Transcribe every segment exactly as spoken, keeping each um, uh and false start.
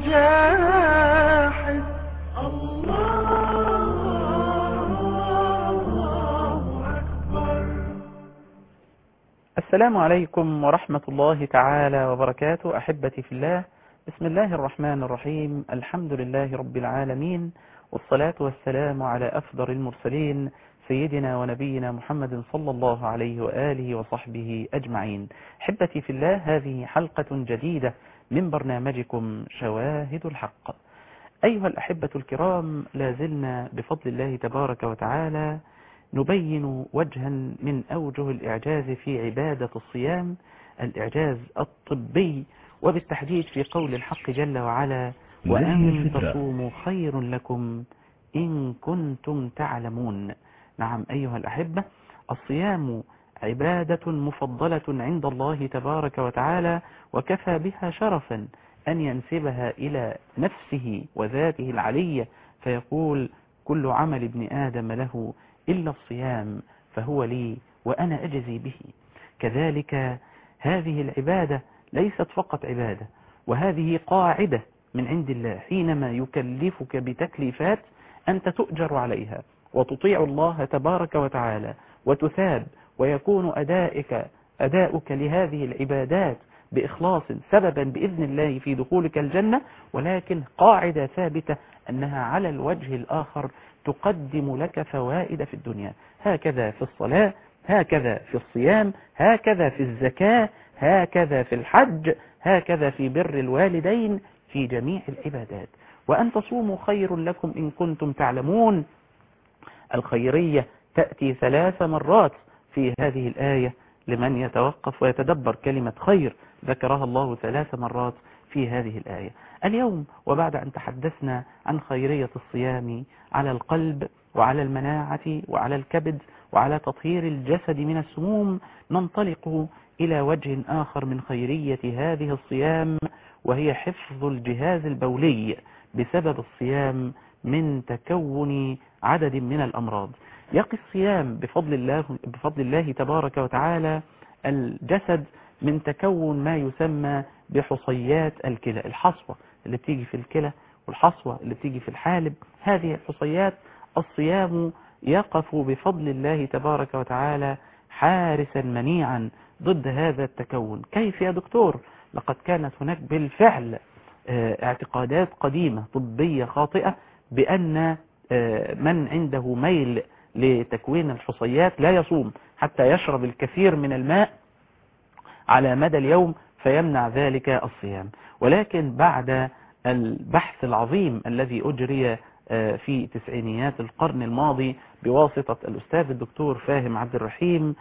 جاحد. الله أكبر. السلام عليكم ورحمة الله تعالى وبركاته. أحبتي في الله، بسم الله الرحمن الرحيم. الحمد لله رب العالمين، والصلاة والسلام على أفضل المرسلين سيدنا ونبينا محمد صلى الله عليه وآله وصحبه أجمعين. أحبتي في الله، هذه حلقة جديدة من برنامجكم شواهد الحق. أيها الأحبة الكرام، لازلنا بفضل الله تبارك وتعالى نبين وجها من أوجه الإعجاز في عبادة الصيام، الإعجاز الطبي، وبالتحديد في قول الحق جل وعلا: وأن تصوموا خير لكم إن كنتم تعلمون. نعم أيها الأحبة، الصيام عبادة مفضلة عند الله تبارك وتعالى، وكفى بها شرفا أن ينسبها إلى نفسه وذاته العلية، فيقول: كل عمل ابن آدم له إلا الصيام فهو لي وأنا أجزي به. كذلك هذه العبادة ليست فقط عبادة، وهذه قاعدة من عند الله حينما يكلفك بتكليفات أنت تؤجر عليها وتطيع الله تبارك وتعالى وتثاب، ويكون أدائك أداؤك لهذه العبادات بإخلاص سببا بإذن الله في دخولك الجنة. ولكن قاعدة ثابتة أنها على الوجه الآخر تقدم لك فوائد في الدنيا، هكذا في الصلاة، هكذا في الصيام، هكذا في الزكاة، هكذا في الحج، هكذا في بر الوالدين، في جميع العبادات. وأن تصوموا خير لكم إن كنتم تعلمون. الخيرية تأتي ثلاث مرات في هذه الآية لمن يتوقف ويتدبر. كلمة خير ذكرها الله ثلاث مرات في هذه الآية. اليوم وبعد أن تحدثنا عن خيرية الصيام على القلب وعلى المناعة وعلى الكبد وعلى تطهير الجسد من السموم، ننطلق إلى وجه آخر من خيرية هذه الصيام، وهي حفظ الجهاز البولي بسبب الصيام من تكون عدد من الأمراض. يقي الصيام بفضل الله, بفضل الله تبارك وتعالى الجسد من تكون ما يسمى بحصيات الكلى، الحصوة اللي بتيجي في الكلى والحصوة اللي بتيجي في الحالب. هذه الحصيات الصيام يقف بفضل الله تبارك وتعالى حارسا منيعا ضد هذا التكون. كيف يا دكتور؟ لقد كانت هناك بالفعل اعتقادات قديمة طبية خاطئة بأن من عنده ميل لتكوين الحصيات لا يصوم حتى يشرب الكثير من الماء على مدى اليوم فيمنع ذلك الصيام. ولكن بعد البحث العظيم الذي أجري في تسعينيات القرن الماضي بواسطة الأستاذ الدكتور فاهم عبد الرحيم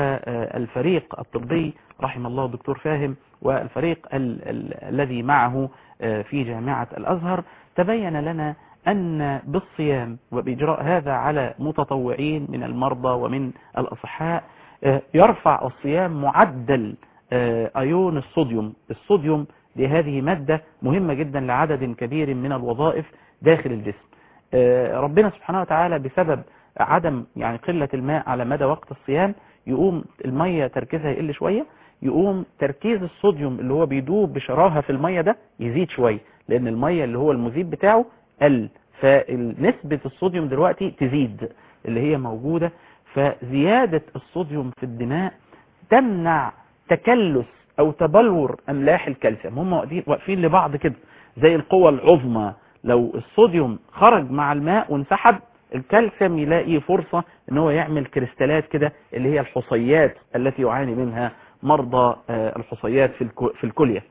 والفريق الطبي رحم الله الدكتور فاهم والفريق ال ال الذي معه في جامعة الأزهر، تبين لنا أن بالصيام وبإجراء هذا على متطوعين من المرضى ومن الأصحاء يرفع الصيام معدل أيون الصوديوم. الصوديوم لهذه مادة مهمة جدا لعدد كبير من الوظائف داخل الجسم. ربنا سبحانه وتعالى بسبب عدم يعني قلة الماء على مدى وقت الصيام يقوم المية تركيزها يقل شوية، يقوم تركيز الصوديوم اللي هو بيدوب بشراهة في المية ده يزيد شوية، لأن المية اللي هو المذيب بتاعه قل، فنسبة الصوديوم دلوقتي تزيد اللي هي موجودة. فزيادة الصوديوم في الدماء تمنع تكلس أو تبلور أملاح الكالسيوم. هم واقفين لبعض كده زي القوة العظمى، لو الصوديوم خرج مع الماء وانسحب الكالسيوم يلاقي فرصة ان هو يعمل كريستالات كده اللي هي الحصيات التي يعاني منها مرضى الحصيات في الكلية.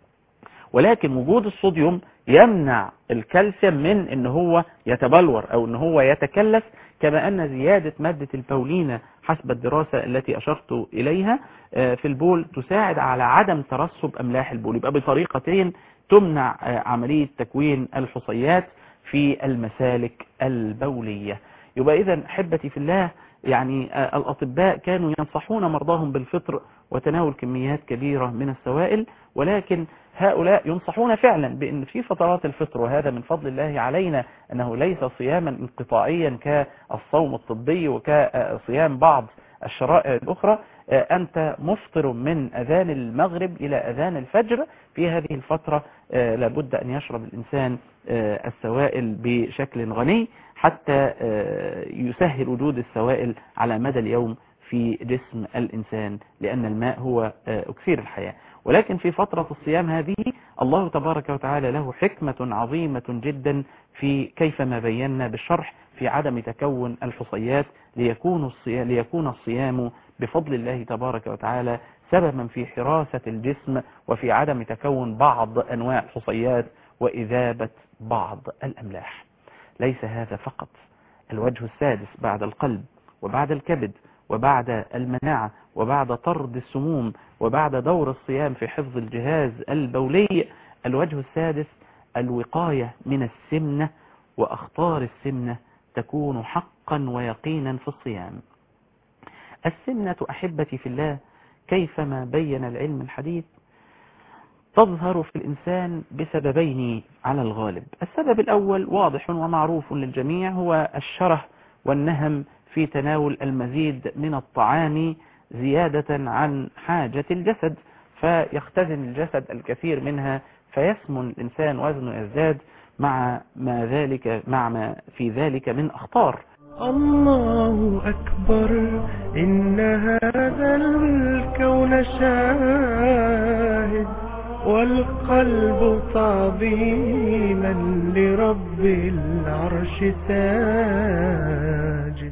ولكن وجود الصوديوم يمنع الكالسيوم من ان هو يتبلور او ان هو يتكلف، كما ان زيادة مادة البولينة حسب الدراسة التي اشرت اليها في البول تساعد على عدم ترسب املاح البول. يبقى بطريقتين تمنع عملية تكوين الحصيات في المسالك البولية. يبقى إذن أحبتي في الله، يعني الأطباء كانوا ينصحون مرضاهم بالفطر وتناول كميات كبيرة من السوائل، ولكن هؤلاء ينصحون فعلا بأن في فترات الفطر، وهذا من فضل الله علينا أنه ليس صياما انقطاعيا كالصوم الطبي وكصيام بعض الشرائع الأخرى، أنت مفطر من أذان المغرب إلى أذان الفجر. في هذه الفترة لابد أن يشرب الإنسان السوائل بشكل غني حتى يسهل وجود السوائل على مدى اليوم في جسم الإنسان، لأن الماء هو أكسير الحياة. ولكن في فترة الصيام هذه الله تبارك وتعالى له حكمة عظيمة جدا في كيفما بينا بالشرح في عدم تكون الحصيات، ليكون الصيام, ليكون الصيام بفضل الله تبارك وتعالى سببا في حراسة الجسم وفي عدم تكون بعض أنواع الحصيات وإذابة بعض الأملاح. ليس هذا فقط، الوجه السادس بعد القلب وبعد الكبد وبعد المناعة وبعد طرد السموم وبعد دور الصيام في حفظ الجهاز البولي، الوجه السادس الوقاية من السمنة وأخطار السمنة تكون حقا ويقينا في الصيام. السمنة أحبتي في الله كيفما بين العلم الحديث تظهر في الإنسان بسببين على الغالب. السبب الأول واضح ومعروف للجميع، هو الشره والنهم في تناول المزيد من الطعام زيادة عن حاجة الجسد، فيختزن الجسد الكثير منها فيسمن الإنسان وزنه يزداد مع ما ذلك مع ما في ذلك من أخطار. الله أكبر إن هذا الكون شاهد والقلب تعظيما لرب العرش ساجد.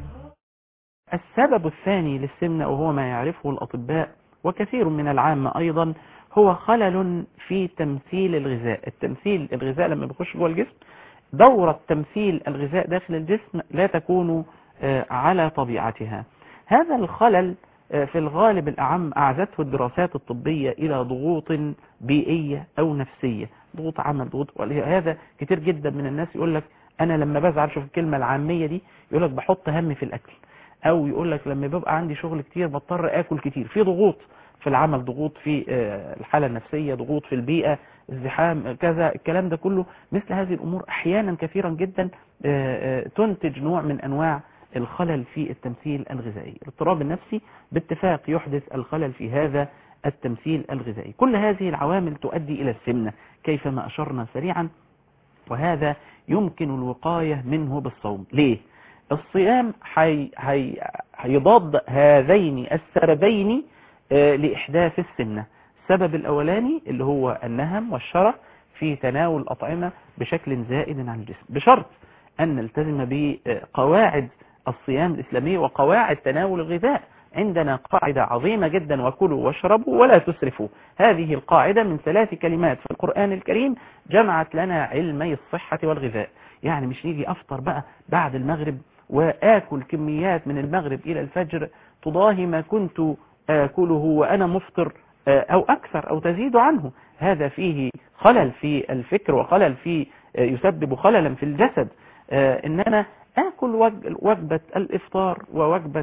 السبب الثاني للسمنة وهو ما يعرفه الأطباء وكثير من العامة أيضا هو خلل في تمثيل الغذاء. التمثيل الغذاء لما بيخش جوه الجسم دورة تمثيل الغذاء داخل الجسم لا تكون على طبيعتها. هذا الخلل في الغالب الأعم أعزته الدراسات الطبية إلى ضغوط بيئية أو نفسية، ضغوط عمل، ضغوط. هذا كتير جدا من الناس يقول لك أنا لما بزعل، شوف الكلمة العامية دي، يقول لك بحط همي في الأكل، أو يقول لك لما بيبقى عندي شغل كتير بضطر آكل كتير. في ضغوط في العمل، ضغوط في الحالة النفسية، ضغوط في البيئة، ازدحام، كذا، الكلام ده كله. مثل هذه الأمور أحيانا كثيرا جدا تنتج نوع من أنواع الخلل في التمثيل الغذائي. الاضطراب النفسي باتفاق يحدث الخلل في هذا التمثيل الغذائي. كل هذه العوامل تؤدي إلى السمنة كيفما أشرنا سريعا، وهذا يمكن الوقاية منه بالصوم. ليه؟ الصيام حي... حي... هيضاد هذين السببين لإحداث السمنة. السبب الأولاني اللي هو النهم والشره في تناول الأطعمة بشكل زائد عن الجسم، بشرط أن نلتزم بقواعد الصيام الإسلامي وقواعد تناول الغذاء. عندنا قاعدة عظيمة جدا: وكلوا واشربوا ولا تسرفوا. هذه القاعدة من ثلاث كلمات في القرآن الكريم جمعت لنا علمي الصحة والغذاء. يعني مش نيجي أفطر بقى بعد المغرب وآكل كميات من المغرب إلى الفجر تضاهي ما كنت آكله وأنا مفطر أو أكثر أو تزيد عنه. هذا فيه خلل في الفكر وخلل في يسبب خللا في الجسد. إن أنا آكل وجبة الإفطار ووجبة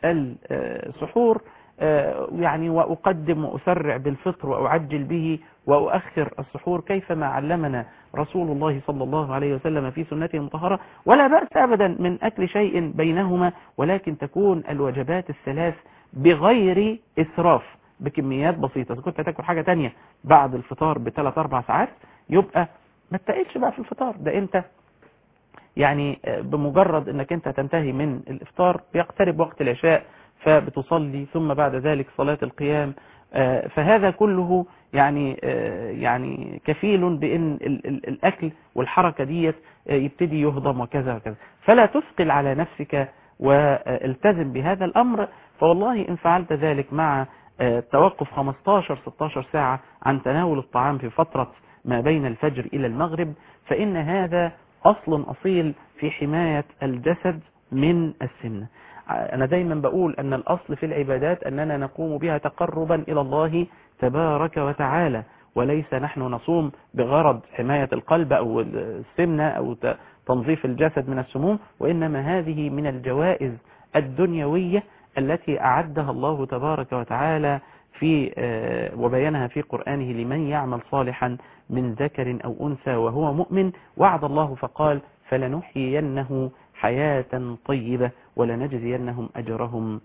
السحور يعني وأقدم وأسرع بالفطر وأعجل به وأؤخر السحور كيفما علمنا رسول الله صلى الله عليه وسلم في سنته المطهرة. ولا بأس أبدا من أكل شيء بينهما، ولكن تكون الوجبات الثلاث بغير إسراف، بكميات بسيطة. إذا كنت تاكل حاجة تانية بعد الفطار بثلاث أربع ساعات يبقى ما تقلش بقى في الفطار. ده أنت يعني بمجرد أنك أنت تنتهي من الإفطار بيقترب وقت العشاء فبتصلي، ثم بعد ذلك صلاة القيام. فهذا كله يعني يعني كفيل بأن الأكل والحركة ديت يبتدي يهضم وكذا وكذا. فلا تثقل على نفسك والتزم بهذا الأمر. فوالله إن فعلت ذلك مع توقف خمستاشر ستاشر ساعة عن تناول الطعام في فترة ما بين الفجر إلى المغرب، فإن هذا أصل أصيل في حماية الجسد من السمنة. أنا دايما بقول أن الأصل في العبادات أننا نقوم بها تقربا إلى الله تبارك وتعالى، وليس نحن نصوم بغرض حماية القلب أو السمنة أو تنظيف الجسد من السموم، وإنما هذه من الجوائز الدنيوية التي أعدها الله تبارك وتعالى في وبينها في قرآنه: لمن يعمل صالحا من ذكر أو أنثى وهو مؤمن. وعد الله فقال: فلنحيينه حياة طيبة ولنجزينهم أجرهم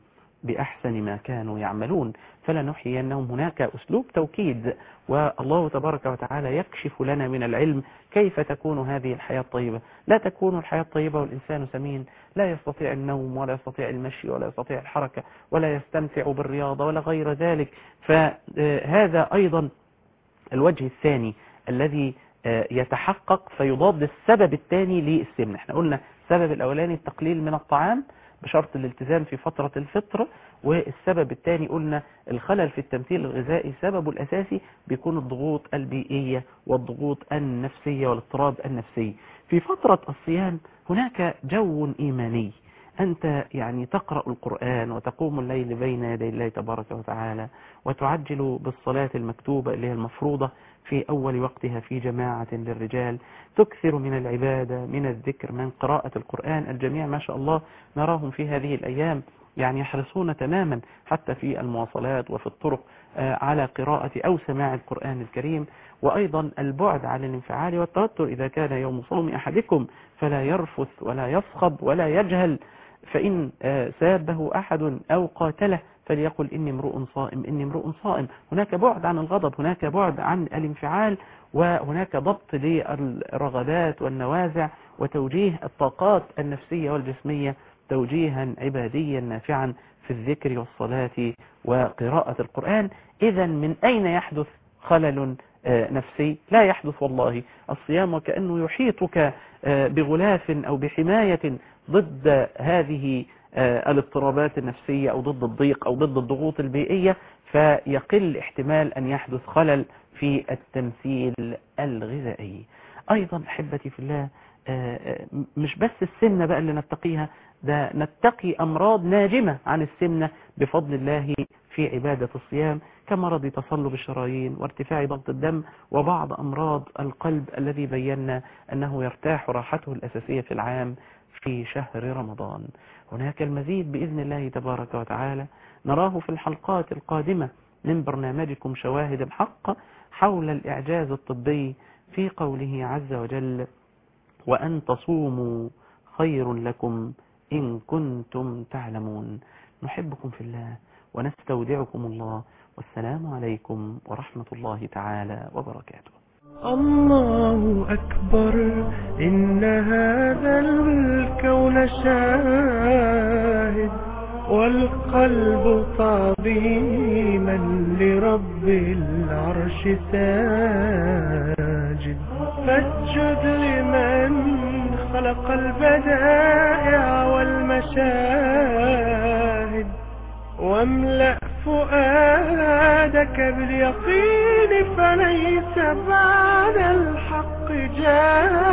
بأحسن ما كانوا يعملون، فلنحيينهم. هناك أسلوب توكيد، والله تبارك وتعالى يكشف لنا من العلم كيف تكون هذه الحياة الطيبة. لا تكون الحياة الطيبة والإنسان سمين، لا يستطيع النوم ولا يستطيع المشي ولا يستطيع الحركة ولا يستمتع بالرياضة ولا غير ذلك. فهذا أيضا الوجه الثاني الذي يتحقق فيضاد السبب الثاني للسمنة. احنا قلنا السبب الأولاني التقليل من الطعام بشرط الالتزام في فترة الفطر، والسبب الثاني قلنا الخلل في التمثيل الغذائي. سببه الأساسي بيكون الضغوط البيئية والضغوط النفسية والاضطراب النفسي. في فترة الصيام هناك جو إيماني، أنت يعني تقرأ القرآن وتقوم الليل بين يدي الله تبارك وتعالى، وتعجل بالصلاة المكتوبة اللي هي المفروضة في أول وقتها في جماعة للرجال، تكثر من العبادة من الذكر من قراءة القرآن. الجميع ما شاء الله نراهم في هذه الأيام يعني يحرصون تماما حتى في المواصلات وفي الطرق على قراءة أو سماع القرآن الكريم. وأيضا البعد عن الانفعال والتوتر، إذا كان يوم صوم أحدكم فلا يرفث ولا يصخب ولا يجهل، فإن سابه أحد أو قاتله فليقل إني امرؤ صائم إني امرؤ صائم. هناك بعد عن الغضب، هناك بعد عن الانفعال، وهناك ضبط للرغبات والنوازع، وتوجيه الطاقات النفسية والجسمية توجيها عباديا نافعا في الذكر والصلاة وقراءة القرآن. إذا من أين يحدث خلل نفسي؟ لا يحدث والله. الصيام وكأنه يحيطك بغلاف أو بحماية ضد هذه الاضطرابات النفسية أو ضد الضيق أو ضد الضغوط البيئية، فيقل احتمال أن يحدث خلل في التمثيل الغذائي. أيضا أحبتي في الله، مش بس السمنة بقى اللي نتقيها، ده نتقي أمراض ناجمة عن السمنة بفضل الله في عبادة الصيام، كمرض تصلب الشرايين وارتفاع ضغط الدم وبعض أمراض القلب الذي بينا أنه يرتاح راحته الأساسية في العام في شهر رمضان. هناك المزيد بإذن الله تبارك وتعالى نراه في الحلقات القادمة من برنامجكم شواهد الحق حول الإعجاز الطبي في قوله عز وجل: وأن تصوموا خير لكم إن كنتم تعلمون. نحبكم في الله ونستودعكم الله، والسلام عليكم ورحمة الله تعالى وبركاته. الله أكبر، إن هذا الكون شاهد، والقلب تعظيما لرب العرش ساجد. فاسجد لمن خلق البدائع والمشاهد، واملأ فؤادك باليقين، فليس بعد الحق جاهد.